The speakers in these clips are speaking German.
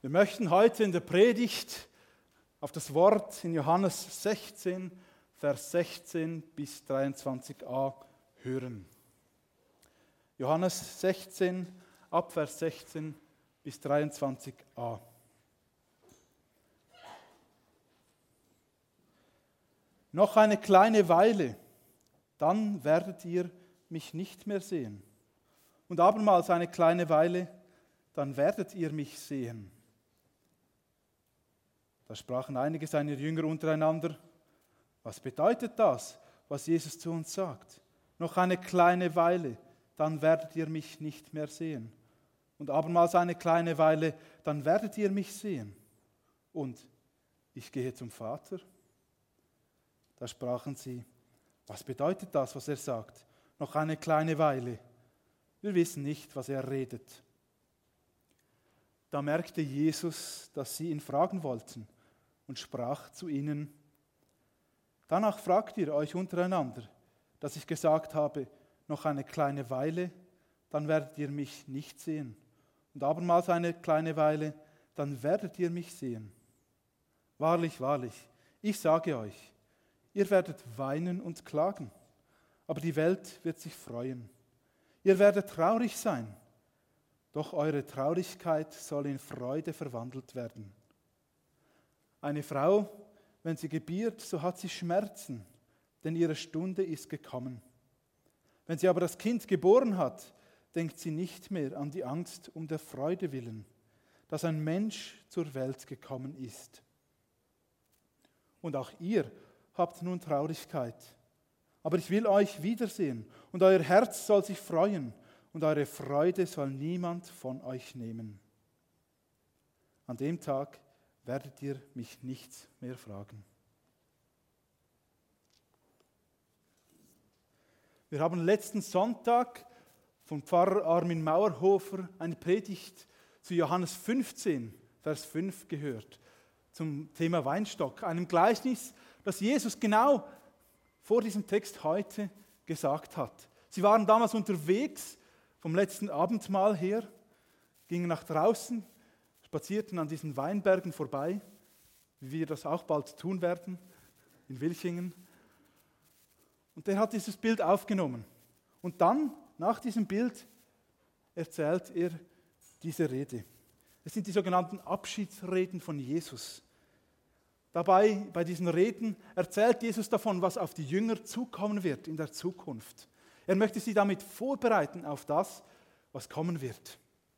Wir möchten heute in der Predigt auf das Wort in Johannes 16, Vers 16 bis 23a hören. Johannes 16, ab Vers 16 bis 23a. Noch eine kleine Weile, dann werdet ihr mich nicht mehr sehen. Und abermals eine kleine Weile, dann werdet ihr mich sehen. Da sprachen einige seiner Jünger untereinander: Was bedeutet das, was Jesus zu uns sagt? Noch eine kleine Weile, dann werdet ihr mich nicht mehr sehen. Und abermals eine kleine Weile, dann werdet ihr mich sehen. Und ich gehe zum Vater. Da sprachen sie: Was bedeutet das, was er sagt? Noch eine kleine Weile. Wir wissen nicht, was er redet. Da merkte Jesus, dass sie ihn fragen wollten und sprach zu ihnen: Danach fragt ihr euch untereinander, dass ich gesagt habe, noch eine kleine Weile, dann werdet ihr mich nicht sehen. Und abermals eine kleine Weile, dann werdet ihr mich sehen. Wahrlich, wahrlich, ich sage euch, ihr werdet weinen und klagen, aber die Welt wird sich freuen. Ihr werdet traurig sein, doch eure Traurigkeit soll in Freude verwandelt werden. Eine Frau, wenn sie gebiert, so hat sie Schmerzen, denn ihre Stunde ist gekommen. Wenn sie aber das Kind geboren hat, denkt sie nicht mehr an die Angst um der Freude willen, dass ein Mensch zur Welt gekommen ist. Und auch ihr habt nun Traurigkeit. Aber ich will euch wiedersehen und euer Herz soll sich freuen und eure Freude soll niemand von euch nehmen. An dem Tag werdet ihr mich nichts mehr fragen. Wir haben letzten Sonntag von Pfarrer Armin Mauerhofer eine Predigt zu Johannes 15, Vers 5 gehört, zum Thema Weinstock, einem Gleichnis, das Jesus genau vor diesem Text heute gesagt hat. Sie waren damals unterwegs vom letzten Abendmahl her, gingen nach draußen, spazierten an diesen Weinbergen vorbei, wie wir das auch bald tun werden, in Wilchingen. Und der hat dieses Bild aufgenommen. Und dann, nach diesem Bild, erzählt er diese Rede. Es sind die sogenannten Abschiedsreden von Jesus. Dabei, bei diesen Reden, erzählt Jesus davon, was auf die Jünger zukommen wird in der Zukunft. Er möchte sie damit vorbereiten auf das, was kommen wird.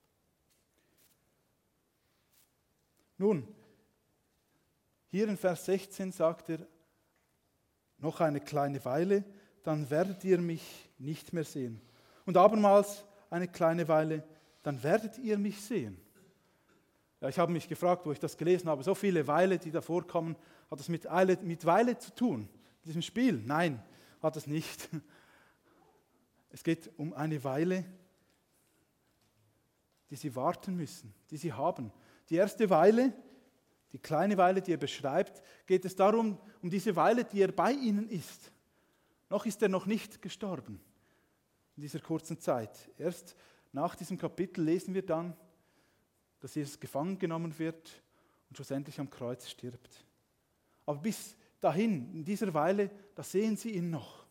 Nun, hier in Vers 16 sagt er: Noch eine kleine Weile, dann werdet ihr mich nicht mehr sehen. Und abermals eine kleine Weile, dann werdet ihr mich sehen. Ja, ich habe mich gefragt, wo ich das gelesen habe, so viele Weile, die da vorkommen, hat das mit Weile zu tun? In diesem Spiel? Nein, hat es nicht. Es geht um eine Weile, die sie warten müssen, die sie haben. Die erste Weile, die kleine Weile, die er beschreibt, geht es darum, um diese Weile, die er bei ihnen ist. Noch ist er noch nicht gestorben in dieser kurzen Zeit. Erst nach diesem Kapitel lesen wir dann, dass Jesus gefangen genommen wird und schlussendlich am Kreuz stirbt. Aber bis dahin, in dieser Weile, da sehen sie ihn noch.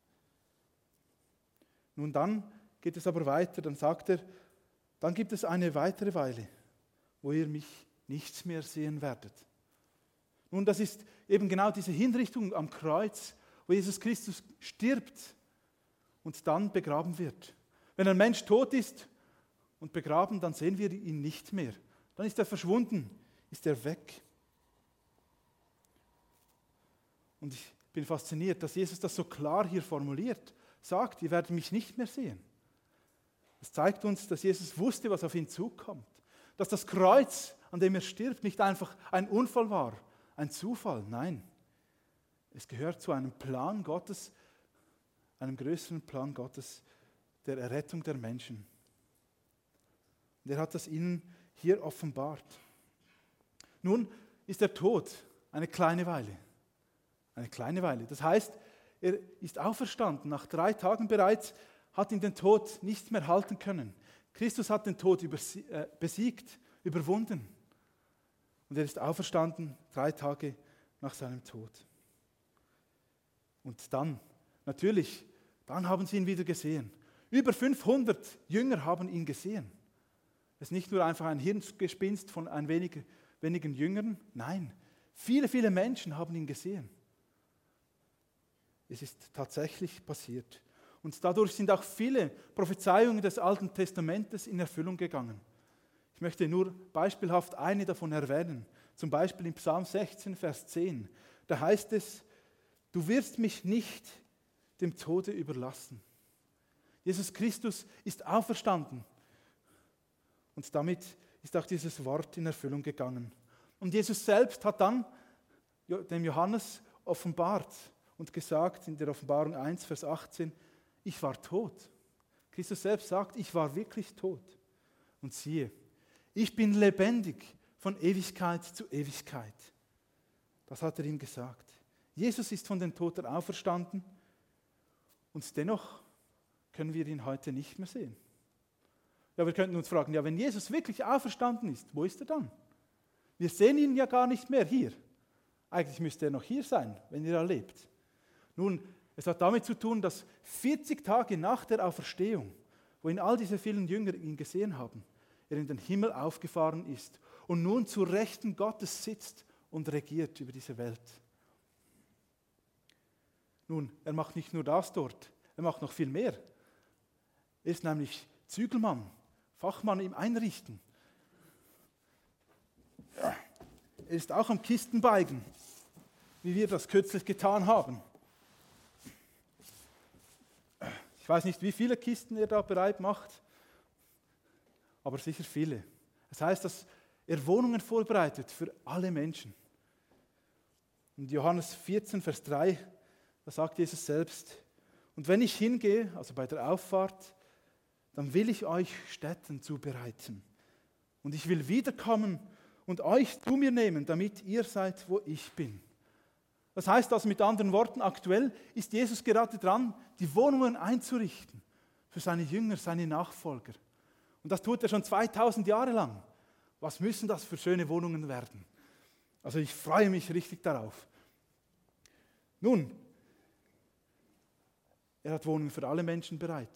Nun dann geht es aber weiter, dann sagt er, dann gibt es eine weitere Weile, wo ihr mich nichts mehr sehen werdet. Nun, das ist eben genau diese Hinrichtung am Kreuz, wo Jesus Christus stirbt und dann begraben wird. Wenn ein Mensch tot ist und begraben, dann sehen wir ihn nicht mehr. Dann ist er verschwunden, ist er weg. Und ich bin fasziniert, dass Jesus das so klar hier formuliert, sagt, ihr werdet mich nicht mehr sehen. Das zeigt uns, dass Jesus wusste, was auf ihn zukommt. Dass das Kreuz, an dem er stirbt, nicht einfach ein Unfall war, ein Zufall. Nein, es gehört zu einem Plan Gottes, einem größeren Plan Gottes, der Errettung der Menschen. Und er hat das ihnen hier offenbart. Nun ist der Tod eine kleine Weile. Eine kleine Weile. Das heißt, er ist auferstanden. Nach 3 Tagen bereits hat ihn den Tod nicht mehr halten können. Christus hat den Tod besiegt, überwunden. Und er ist auferstanden 3 Tage nach seinem Tod. Und dann, natürlich, dann haben sie ihn wieder gesehen. Über 500 Jünger haben ihn gesehen. Es ist nicht nur einfach ein Hirngespinst von wenigen Jüngern. Nein, viele, viele Menschen haben ihn gesehen. Es ist tatsächlich passiert. Und dadurch sind auch viele Prophezeiungen des Alten Testamentes in Erfüllung gegangen. Ich möchte nur beispielhaft eine davon erwähnen. Zum Beispiel in Psalm 16, Vers 10. Da heißt es, du wirst mich nicht dem Tode überlassen. Jesus Christus ist auferstanden. Und damit ist auch dieses Wort in Erfüllung gegangen. Und Jesus selbst hat dann dem Johannes offenbart und gesagt in der Offenbarung 1, Vers 18, ich war tot. Christus selbst sagt, ich war wirklich tot. Und siehe, ich bin lebendig von Ewigkeit zu Ewigkeit. Das hat er ihm gesagt. Jesus ist von den Toten auferstanden und dennoch können wir ihn heute nicht mehr sehen. Ja, wir könnten uns fragen, ja, wenn Jesus wirklich auferstanden ist, wo ist er dann? Wir sehen ihn ja gar nicht mehr hier. Eigentlich müsste er noch hier sein, wenn er lebt. Nun, es hat damit zu tun, dass 40 Tage nach der Auferstehung, wo ihn all diese vielen Jünger ihn gesehen haben, er in den Himmel aufgefahren ist und nun zu Rechten Gottes sitzt und regiert über diese Welt. Nun, er macht nicht nur das dort, er macht noch viel mehr. Er ist nämlich Zügelmann, Fachmann im Einrichten. Ja, er ist auch am Kistenbeigen, wie wir das kürzlich getan haben. Ich weiß nicht, wie viele Kisten er da bereit macht, aber sicher viele. Das heißt, dass er Wohnungen vorbereitet für alle Menschen. In Johannes 14, Vers 3, da sagt Jesus selbst, und wenn ich hingehe, also bei der Auffahrt, dann will ich euch Stätten zubereiten. Und ich will wiederkommen und euch zu mir nehmen, damit ihr seid, wo ich bin. Das heißt also mit anderen Worten, aktuell ist Jesus gerade dran, die Wohnungen einzurichten für seine Jünger, seine Nachfolger. Und das tut er schon 2000 Jahre lang. Was müssen das für schöne Wohnungen werden? Also ich freue mich richtig darauf. Nun, er hat Wohnungen für alle Menschen bereit.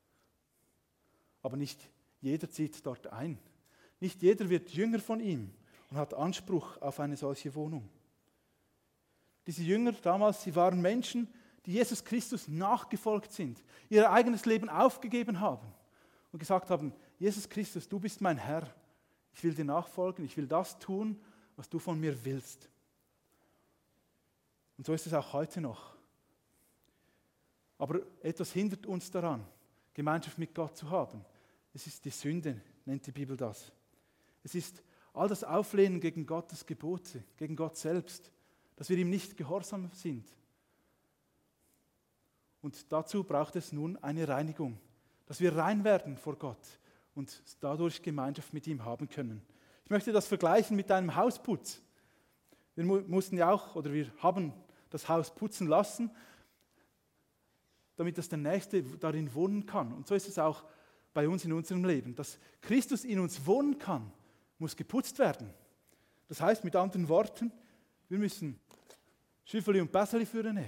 Aber nicht jeder zieht dort ein. Nicht jeder wird Jünger von ihm und hat Anspruch auf eine solche Wohnung. Diese Jünger damals, sie waren Menschen, die Jesus Christus nachgefolgt sind, ihr eigenes Leben aufgegeben haben und gesagt haben, Jesus Christus, du bist mein Herr. Ich will dir nachfolgen, ich will das tun, was du von mir willst. Und so ist es auch heute noch. Aber etwas hindert uns daran, Gemeinschaft mit Gott zu haben. Es ist die Sünde, nennt die Bibel das. Es ist all das Auflehnen gegen Gottes Gebote, gegen Gott selbst, dass wir ihm nicht gehorsam sind. Und dazu braucht es nun eine Reinigung, dass wir rein werden vor Gott und dadurch Gemeinschaft mit ihm haben können. Ich möchte das vergleichen mit einem Hausputz. Wir mussten ja auch, oder wir haben das Haus putzen lassen, damit das der Nächste darin wohnen kann. Und so ist es auch bei uns in unserem Leben. Dass Christus in uns wohnen kann, muss geputzt werden. Das heißt mit anderen Worten, wir müssen Schüffeli und Bässeli führen.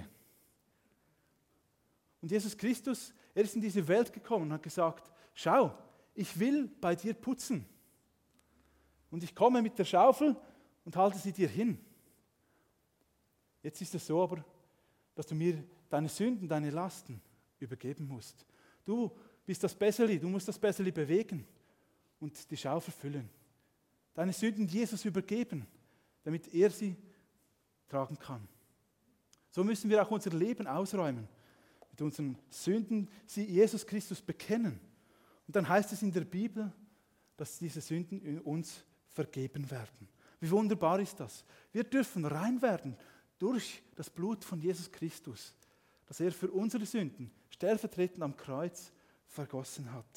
Und Jesus Christus, er ist in diese Welt gekommen und hat gesagt, schau, ich will bei dir putzen. Und ich komme mit der Schaufel und halte sie dir hin. Jetzt ist es so aber, dass du mir deine Sünden, deine Lasten übergeben musst. Du bist das Bässeli, du musst das Bässeli bewegen und die Schaufel füllen. Deine Sünden Jesus übergeben, damit er sie tragen kann. So müssen wir auch unser Leben ausräumen. Mit unseren Sünden sie Jesus Christus bekennen. Und dann heißt es in der Bibel, dass diese Sünden in uns vergeben werden. Wie wunderbar ist das? Wir dürfen rein werden durch das Blut von Jesus Christus, das er für unsere Sünden stellvertretend am Kreuz vergossen hat.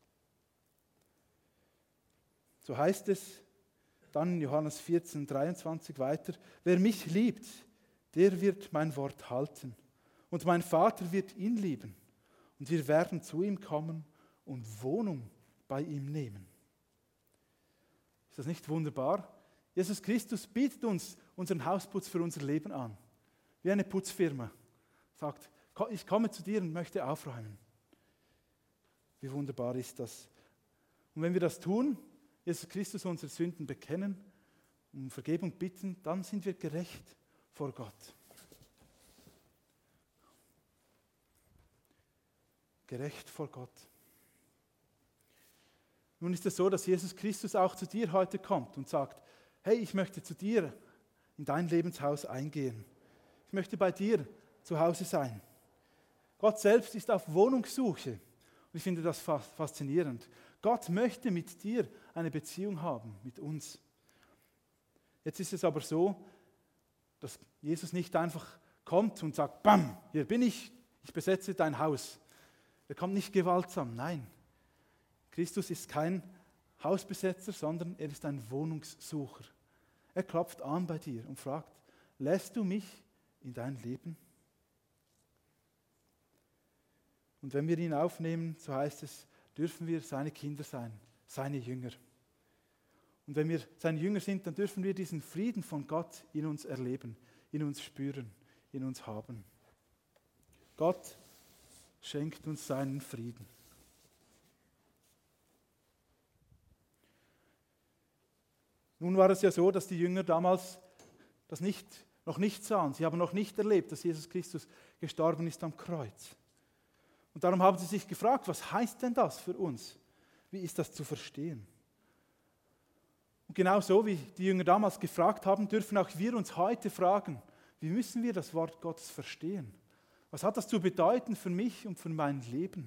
So heißt es dann in Johannes 14, 23 weiter, wer mich liebt, der wird mein Wort halten. Und mein Vater wird ihn lieben. Und wir werden zu ihm kommen und Wohnung bei ihm nehmen. Ist das nicht wunderbar? Jesus Christus bietet uns unseren Hausputz für unser Leben an. Wie eine Putzfirma. Sagt, ich komme zu dir und möchte aufräumen. Wie wunderbar ist das? Und wenn wir das tun, Jesus Christus unsere Sünden bekennen, um Vergebung bitten, dann sind wir gerecht vor Gott. Gerecht vor Gott. Nun ist es so, dass Jesus Christus auch zu dir heute kommt und sagt, hey, ich möchte zu dir in dein Lebenshaus eingehen. Ich möchte bei dir zu Hause sein. Gott selbst ist auf Wohnungssuche. Und ich finde das faszinierend. Gott möchte mit dir eine Beziehung haben, mit uns. Jetzt ist es aber so, dass Jesus nicht einfach kommt und sagt, bam, hier bin ich besetze dein Haus. Er kommt nicht gewaltsam, nein. Christus ist kein Hausbesetzer, sondern er ist ein Wohnungssucher. Er klopft an bei dir und fragt, lässt du mich in dein Leben? Und wenn wir ihn aufnehmen, so heißt es, dürfen wir seine Kinder sein, seine Jünger. Und wenn wir seine Jünger sind, dann dürfen wir diesen Frieden von Gott in uns erleben, in uns spüren, in uns haben. Gott schenkt uns seinen Frieden. Nun war es ja so, dass die Jünger damals das noch nicht sahen. Sie haben noch nicht erlebt, dass Jesus Christus gestorben ist am Kreuz. Und darum haben sie sich gefragt, was heißt denn das für uns? Wie ist das zu verstehen? Und genauso wie die Jünger damals gefragt haben, dürfen auch wir uns heute fragen, wie müssen wir das Wort Gottes verstehen? Was hat das zu bedeuten für mich und für mein Leben?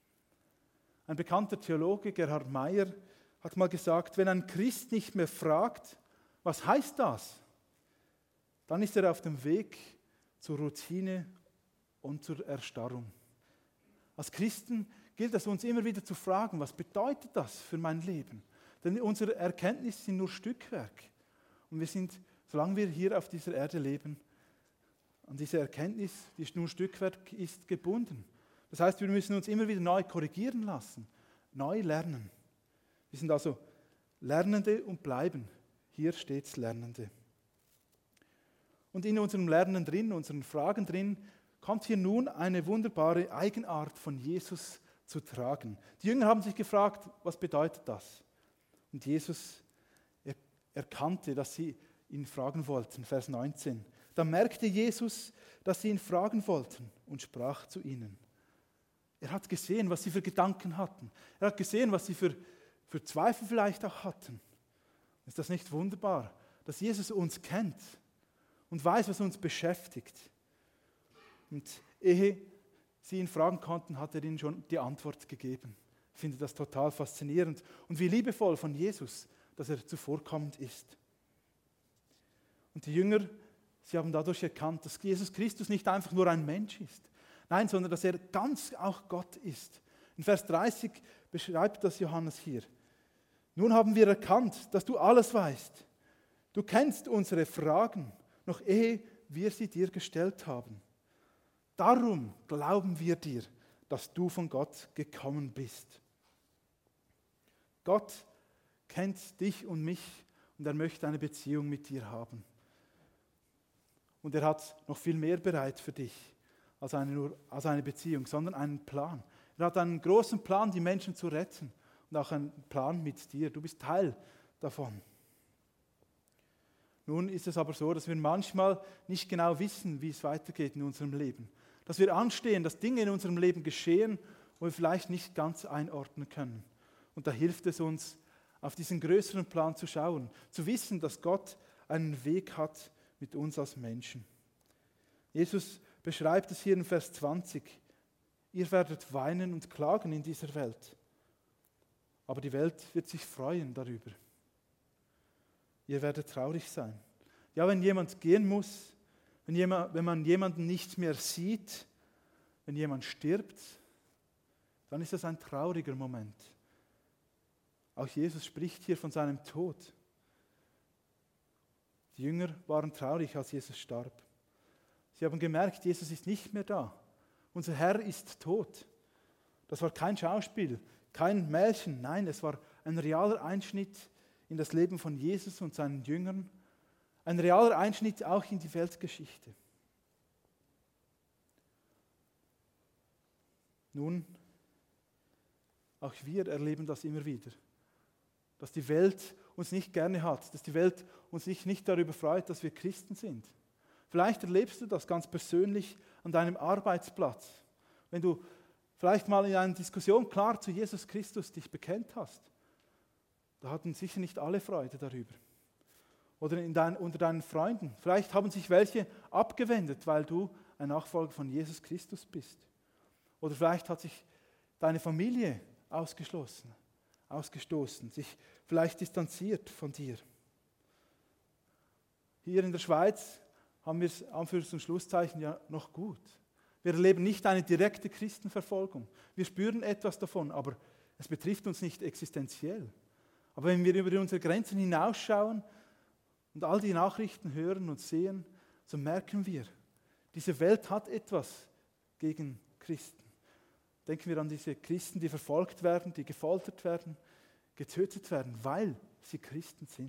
Ein bekannter Theologe, Gerhard Meyer, hat mal gesagt, wenn ein Christ nicht mehr fragt, was heißt das? Dann ist er auf dem Weg zur Routine und zur Erstarrung. Als Christen gilt es uns immer wieder zu fragen, was bedeutet das für mein Leben? Denn unsere Erkenntnisse sind nur Stückwerk. Und wir sind, solange wir hier auf dieser Erde leben, an diese Erkenntnis, die nur Stückwerk ist, gebunden. Das heißt, wir müssen uns immer wieder neu korrigieren lassen, neu lernen. Wir sind also Lernende und bleiben. Hier steht es Lernende. Und in unserem Lernen drin, unseren Fragen drin, kommt hier nun eine wunderbare Eigenart von Jesus zu tragen. Die Jünger haben sich gefragt, was bedeutet das? Und Jesus erkannte, dass sie ihn fragen wollten. Vers 19. Da merkte Jesus, dass sie ihn fragen wollten und sprach zu ihnen. Er hat gesehen, was sie für Gedanken hatten. Er hat gesehen, was sie für Zweifel vielleicht auch hatten. Ist das nicht wunderbar, dass Jesus uns kennt und weiß, was uns beschäftigt? Und ehe sie ihn fragen konnten, hat er ihnen schon die Antwort gegeben. Ich finde das total faszinierend. Und wie liebevoll von Jesus, dass er zuvorkommend ist. Und die Jünger, sie haben dadurch erkannt, dass Jesus Christus nicht einfach nur ein Mensch ist. Nein, sondern dass er ganz auch Gott ist. In Vers 30 beschreibt das Johannes hier. Nun haben wir erkannt, dass du alles weißt. Du kennst unsere Fragen, noch ehe wir sie dir gestellt haben. Darum glauben wir dir, dass du von Gott gekommen bist. Gott kennt dich und mich und er möchte eine Beziehung mit dir haben. Und er hat noch viel mehr bereit für dich als eine Beziehung, sondern einen Plan. Er hat einen großen Plan, die Menschen zu retten und auch einen Plan mit dir. Du bist Teil davon. Nun ist es aber so, dass wir manchmal nicht genau wissen, wie es weitergeht in unserem Leben. Dass wir anstehen, dass Dinge in unserem Leben geschehen, wo wir vielleicht nicht ganz einordnen können. Und da hilft es uns, auf diesen größeren Plan zu schauen, zu wissen, dass Gott einen Weg hat mit uns als Menschen. Jesus beschreibt es hier in Vers 20. Ihr werdet weinen und klagen in dieser Welt, aber die Welt wird sich freuen darüber. Ihr werdet traurig sein. Ja, wenn jemand gehen muss, wenn man jemanden nicht mehr sieht, wenn jemand stirbt, dann ist das ein trauriger Moment. Auch Jesus spricht hier von seinem Tod. Die Jünger waren traurig, als Jesus starb. Sie haben gemerkt, Jesus ist nicht mehr da. Unser Herr ist tot. Das war kein Schauspiel, kein Märchen, nein, es war ein realer Einschnitt in das Leben von Jesus und seinen Jüngern, ein realer Einschnitt auch in die Weltgeschichte. Nun, auch wir erleben das immer wieder, dass die Welt uns nicht gerne hat, dass die Welt uns sich nicht darüber freut, dass wir Christen sind. Vielleicht erlebst du das ganz persönlich an deinem Arbeitsplatz, wenn du vielleicht mal in einer Diskussion klar zu Jesus Christus dich bekennt hast. Da hatten sicher nicht alle Freude darüber. Oder unter deinen Freunden. Vielleicht haben sich welche abgewendet, weil du ein Nachfolger von Jesus Christus bist. Oder vielleicht hat sich deine Familie ausgestoßen, sich vielleicht distanziert von dir. Hier in der Schweiz haben wir es Anführungs- und Schlusszeichen ja noch gut. Wir erleben nicht eine direkte Christenverfolgung. Wir spüren etwas davon, aber es betrifft uns nicht existenziell. Aber wenn wir über unsere Grenzen hinausschauen und all die Nachrichten hören und sehen, so merken wir, diese Welt hat etwas gegen Christen. Denken wir an diese Christen, die verfolgt werden, die gefoltert werden, getötet werden, weil sie Christen sind.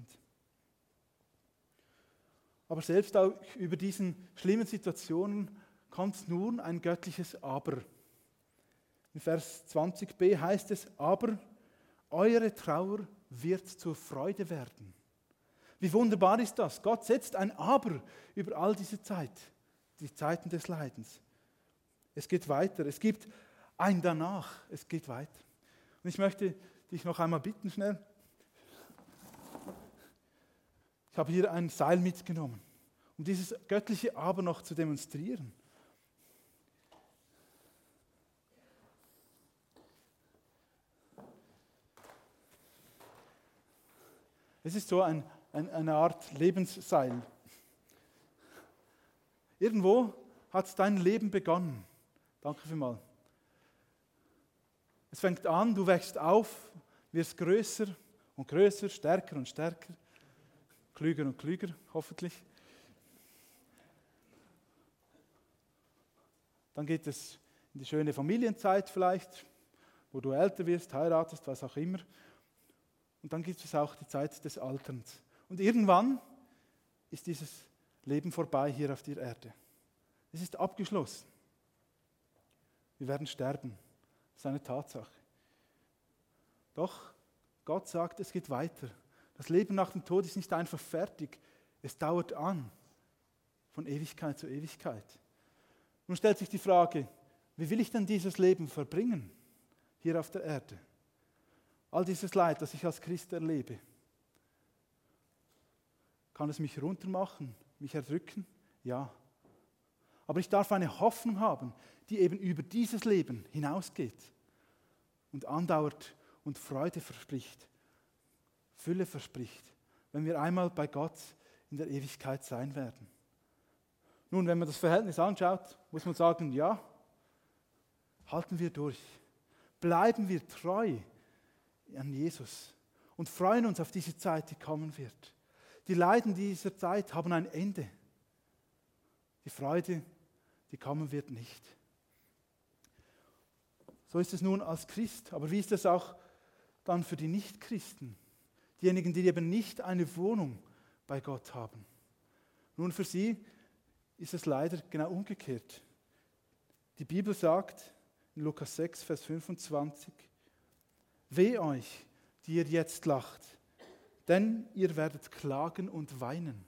Aber selbst auch über diesen schlimmen Situationen kommt nun ein göttliches Aber. In Vers 20b heißt es, aber eure Trauer wird zur Freude werden. Wie wunderbar ist das? Gott setzt ein Aber über all diese Zeit, die Zeiten des Leidens. Es geht weiter, es gibt ein Danach, es geht weiter. Und ich möchte dich noch einmal bitten, schnell. Ich habe hier ein Seil mitgenommen, um dieses göttliche Aber noch zu demonstrieren. Es ist so eine Art Lebensseil. Irgendwo hat dein Leben begonnen. Danke vielmals. Es fängt an, du wächst auf, wirst größer und größer, stärker und stärker, klüger und klüger, hoffentlich. Dann geht es in die schöne Familienzeit vielleicht, wo du älter wirst, heiratest, was auch immer. Und dann gibt es auch die Zeit des Alterns. Und irgendwann ist dieses Leben vorbei hier auf der Erde. Es ist abgeschlossen. Wir werden sterben. Das ist eine Tatsache. Doch Gott sagt, es geht weiter. Das Leben nach dem Tod ist nicht einfach fertig. Es dauert an. Von Ewigkeit zu Ewigkeit. Nun stellt sich die Frage, wie will ich denn dieses Leben verbringen hier auf der Erde? All dieses Leid, das ich als Christ erlebe, kann es mich runtermachen, mich erdrücken? Ja. Aber ich darf eine Hoffnung haben, die eben über dieses Leben hinausgeht und andauert und Freude verspricht, Fülle verspricht, wenn wir einmal bei Gott in der Ewigkeit sein werden. Nun, wenn man das Verhältnis anschaut, muss man sagen, ja, halten wir durch, bleiben wir treu an Jesus und freuen uns auf diese Zeit, die kommen wird. Die Leiden dieser Zeit haben ein Ende. Die Freude, die kommen wird, nicht. So ist es nun als Christ. Aber wie ist es auch dann für die Nichtchristen? Diejenigen, die eben nicht eine Wohnung bei Gott haben. Nun, für sie ist es leider genau umgekehrt. Die Bibel sagt in Lukas 6, Vers 25, weh euch, die ihr jetzt lacht, denn ihr werdet klagen und weinen.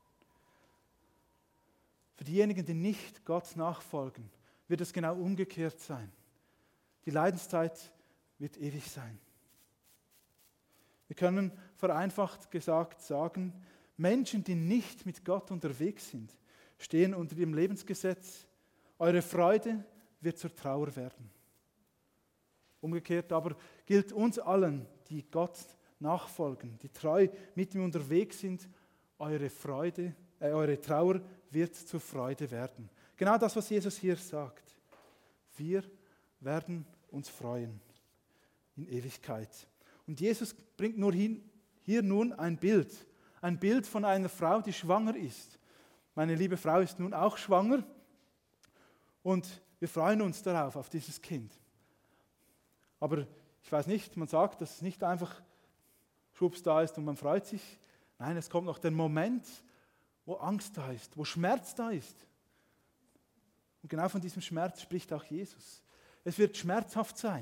Für diejenigen, die nicht Gott nachfolgen, wird es genau umgekehrt sein. Die Leidenszeit wird ewig sein. Wir können vereinfacht gesagt sagen, Menschen, die nicht mit Gott unterwegs sind, stehen unter dem Lebensgesetz. Eure Freude wird zur Trauer werden. Umgekehrt aber gilt uns allen, die Gott nachfolgen, die treu mit ihm unterwegs sind, eure Trauer wird zur Freude werden. Genau das, was Jesus hier sagt. Wir werden uns freuen in Ewigkeit. Und Jesus bringt hier nun ein Bild von einer Frau, die schwanger ist. Meine liebe Frau ist nun auch schwanger und wir freuen uns darauf, auf dieses Kind. Aber ich weiß nicht, man sagt, dass es nicht einfach Schubs da ist und man freut sich. Nein, es kommt noch der Moment, wo Angst da ist, wo Schmerz da ist. Und genau von diesem Schmerz spricht auch Jesus. Es wird schmerzhaft sein.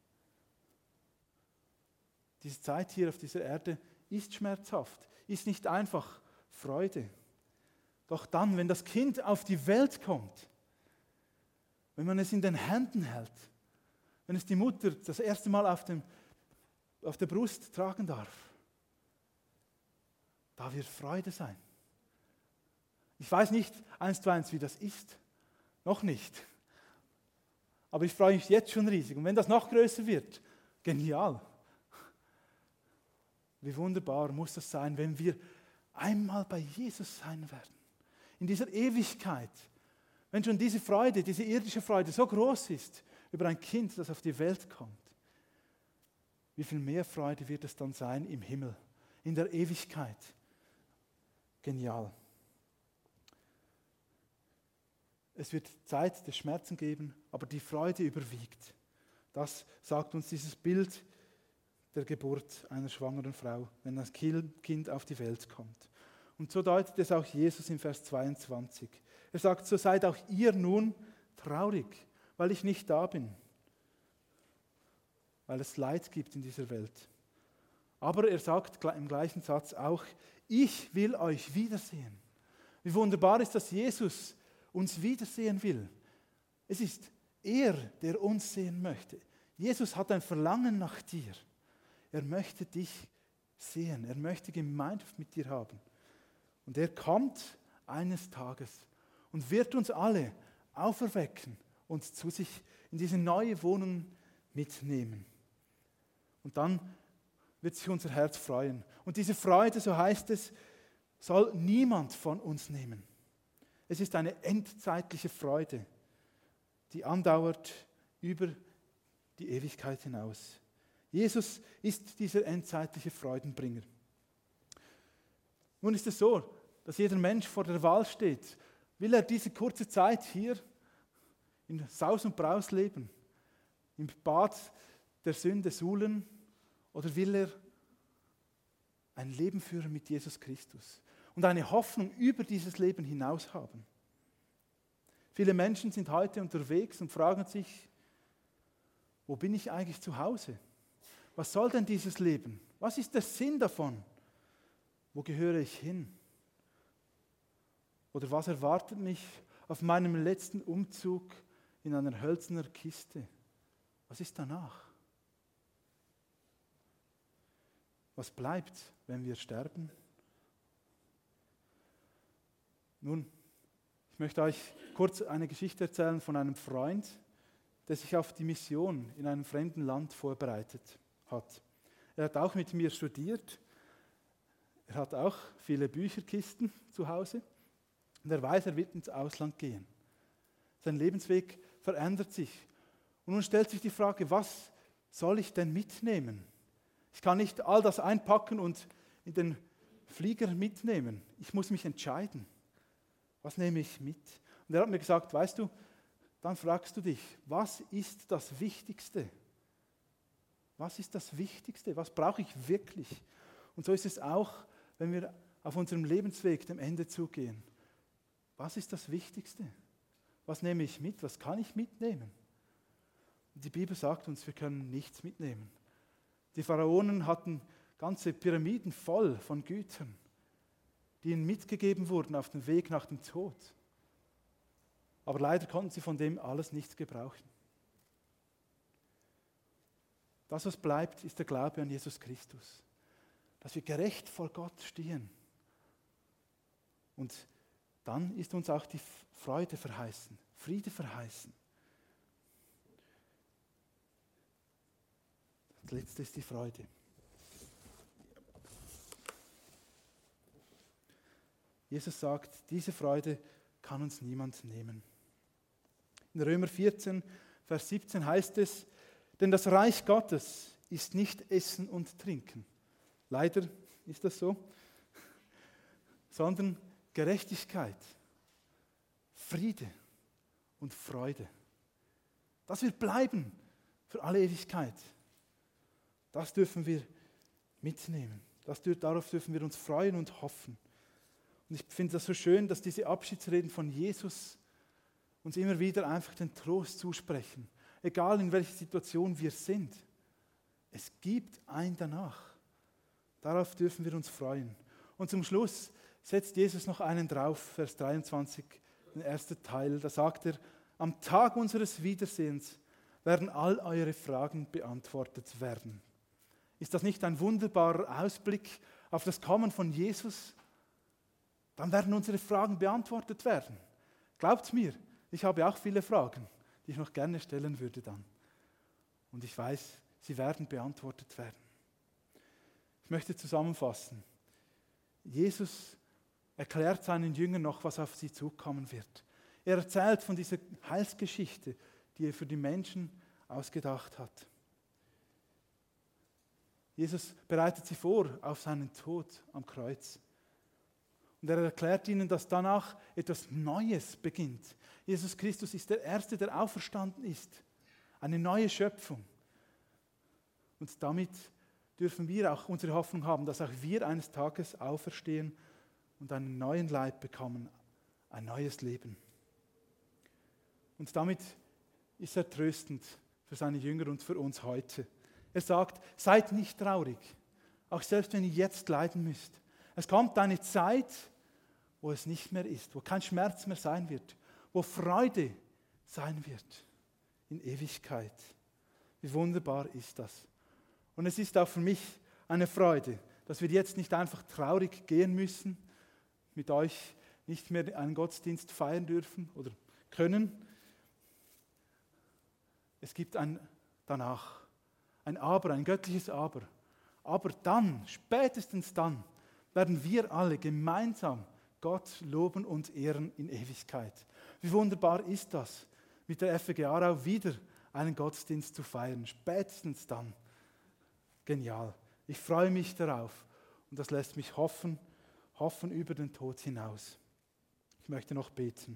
Diese Zeit hier auf dieser Erde ist schmerzhaft, ist nicht einfach Freude. Doch dann, wenn das Kind auf die Welt kommt, wenn man es in den Händen hält, wenn es die Mutter das erste Mal auf der Brust tragen darf, da wird Freude sein. Ich weiß nicht 1:1, wie das ist. Noch nicht. Aber ich freue mich jetzt schon riesig. Und wenn das noch größer wird, genial. Wie wunderbar muss das sein, wenn wir einmal bei Jesus sein werden. In dieser Ewigkeit. Wenn schon diese Freude, diese irdische Freude so groß ist über ein Kind, das auf die Welt kommt. Wie viel mehr Freude wird es dann sein im Himmel, in der Ewigkeit. Genial. Es wird Zeit des Schmerzen geben, aber die Freude überwiegt. Das sagt uns dieses Bild der Geburt einer schwangeren Frau, wenn das Kind auf die Welt kommt. Und so deutet es auch Jesus in Vers 22. Er sagt, so seid auch ihr nun traurig, weil ich nicht da bin, weil es Leid gibt in dieser Welt. Aber er sagt im gleichen Satz auch, ich will euch wiedersehen. Wie wunderbar ist, dass Jesus uns wiedersehen will. Es ist er, der uns sehen möchte. Jesus hat ein Verlangen nach dir. Er möchte dich sehen. Er möchte Gemeinschaft mit dir haben. Und er kommt eines Tages und wird uns alle auferwecken und zu sich in diese neue Wohnung mitnehmen. Und dann wird sich unser Herz freuen. Und diese Freude, so heißt es, soll niemand von uns nehmen. Es ist eine endzeitliche Freude, die andauert über die Ewigkeit hinaus. Jesus ist dieser endzeitliche Freudenbringer. Nun ist es so, dass jeder Mensch vor der Wahl steht. Will er diese kurze Zeit hier in Saus und Braus leben, im Bad der Sünde suhlen, oder will er ein Leben führen mit Jesus Christus und eine Hoffnung über dieses Leben hinaus haben? Viele Menschen sind heute unterwegs und fragen sich, wo bin ich eigentlich zu Hause? Was soll denn dieses Leben? Was ist der Sinn davon? Wo gehöre ich hin? Oder was erwartet mich auf meinem letzten Umzug in einer hölzernen Kiste? Was ist danach? Was bleibt, wenn wir sterben? Nun, ich möchte euch kurz eine Geschichte erzählen von einem Freund, der sich auf die Mission in einem fremden Land vorbereitet hat. Er hat auch mit mir studiert. Er hat auch viele Bücherkisten zu Hause. Und er weiß, er wird ins Ausland gehen. Sein Lebensweg verändert sich. Und nun stellt sich die Frage, was soll ich denn mitnehmen? Ich kann nicht all das einpacken und in den Flieger mitnehmen. Ich muss mich entscheiden. Was nehme ich mit? Und er hat mir gesagt, weißt du, dann fragst du dich, was ist das Wichtigste? Was ist das Wichtigste? Was brauche ich wirklich? Und so ist es auch, wenn wir auf unserem Lebensweg dem Ende zugehen. Was ist das Wichtigste? Was nehme ich mit? Was kann ich mitnehmen? Die Bibel sagt uns, wir können nichts mitnehmen. Die Pharaonen hatten ganze Pyramiden voll von Gütern, die ihnen mitgegeben wurden auf dem Weg nach dem Tod. Aber leider konnten sie von dem alles nichts gebrauchen. Das, was bleibt, ist der Glaube an Jesus Christus. Dass wir gerecht vor Gott stehen. Und dann ist uns auch die Freude verheißen, Friede verheißen. Das Letzte ist die Freude. Jesus sagt, diese Freude kann uns niemand nehmen. In Römer 14, Vers 17 heißt es, denn das Reich Gottes ist nicht Essen und Trinken. Leider ist das so. Sondern Gerechtigkeit, Friede und Freude. Das wird bleiben für alle Ewigkeit. Das dürfen wir mitnehmen. Darauf dürfen wir uns freuen und hoffen. Und ich finde das so schön, dass diese Abschiedsreden von Jesus uns immer wieder einfach den Trost zusprechen. Egal in welcher Situation wir sind. Es gibt ein Danach. Darauf dürfen wir uns freuen. Und zum Schluss setzt Jesus noch einen drauf, Vers 23, den ersten Teil. Da sagt er, am Tag unseres Wiedersehens werden all eure Fragen beantwortet werden. Ist das nicht ein wunderbarer Ausblick auf das Kommen von Jesus? Dann werden unsere Fragen beantwortet werden. Glaubt's mir, ich habe auch viele Fragen, die ich noch gerne stellen würde dann. Und ich weiß, sie werden beantwortet werden. Ich möchte zusammenfassen. Jesus erklärt seinen Jüngern noch, was auf sie zukommen wird. Er erzählt von dieser Heilsgeschichte, die er für die Menschen ausgedacht hat. Jesus bereitet sie vor auf seinen Tod am Kreuz. Und er erklärt ihnen, dass danach etwas Neues beginnt. Jesus Christus ist der Erste, der auferstanden ist. Eine neue Schöpfung. Und damit dürfen wir auch unsere Hoffnung haben, dass auch wir eines Tages auferstehen und einen neuen Leib bekommen, ein neues Leben. Und damit ist er tröstend für seine Jünger und für uns heute. Er sagt, seid nicht traurig, auch selbst wenn ihr jetzt leiden müsst. Es kommt eine Zeit, wo es nicht mehr ist, wo kein Schmerz mehr sein wird, wo Freude sein wird in Ewigkeit. Wie wunderbar ist das? Und es ist auch für mich eine Freude, dass wir jetzt nicht einfach traurig gehen müssen, mit euch nicht mehr einen Gottesdienst feiern dürfen oder können. Es gibt ein Danach, ein Aber, ein göttliches Aber. Aber dann, spätestens dann, werden wir alle gemeinsam Gott loben und ehren in Ewigkeit. Wie wunderbar ist das, mit der FG Aarau wieder einen Gottesdienst zu feiern, spätestens dann. Genial. Ich freue mich darauf und das lässt mich hoffen über den Tod hinaus. Ich möchte noch beten.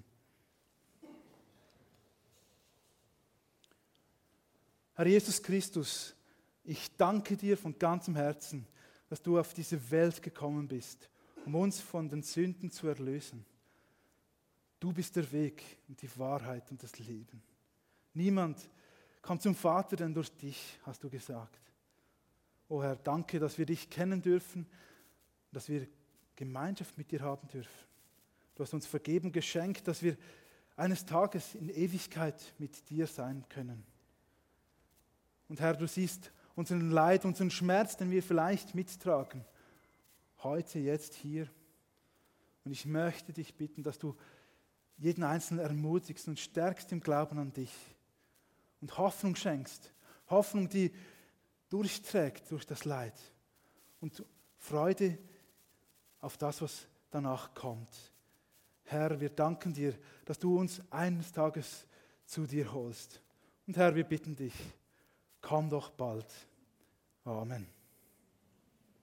Herr Jesus Christus, ich danke dir von ganzem Herzen, dass du auf diese Welt gekommen bist, um uns von den Sünden zu erlösen. Du bist der Weg und die Wahrheit und das Leben. Niemand kommt zum Vater, denn durch dich, hast du gesagt. O Herr, danke, dass wir dich kennen dürfen, dass wir Gemeinschaft mit dir haben dürfen. Du hast uns Vergebung geschenkt, dass wir eines Tages in Ewigkeit mit dir sein können. Und Herr, du siehst unseren Leid, unseren Schmerz, den wir vielleicht mittragen, heute, jetzt, hier. Und ich möchte dich bitten, dass du jeden Einzelnen ermutigst und stärkst im Glauben an dich und Hoffnung schenkst. Hoffnung, die durchträgt durch das Leid und Freude auf das, was danach kommt. Herr, wir danken dir, dass du uns eines Tages zu dir holst. Und Herr, wir bitten dich, komm doch bald. Amen.